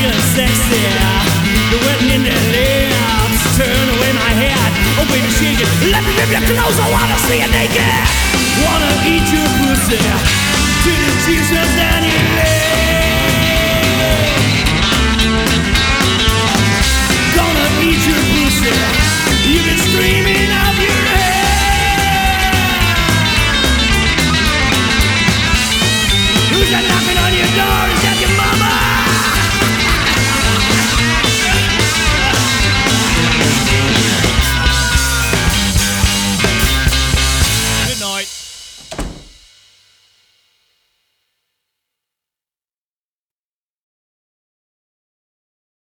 sexy. You're wetting in their lips. Turn away my head. Oh, baby, shake it. Let me rip your clothes. I wanna see you naked. Wanna eat your pussy.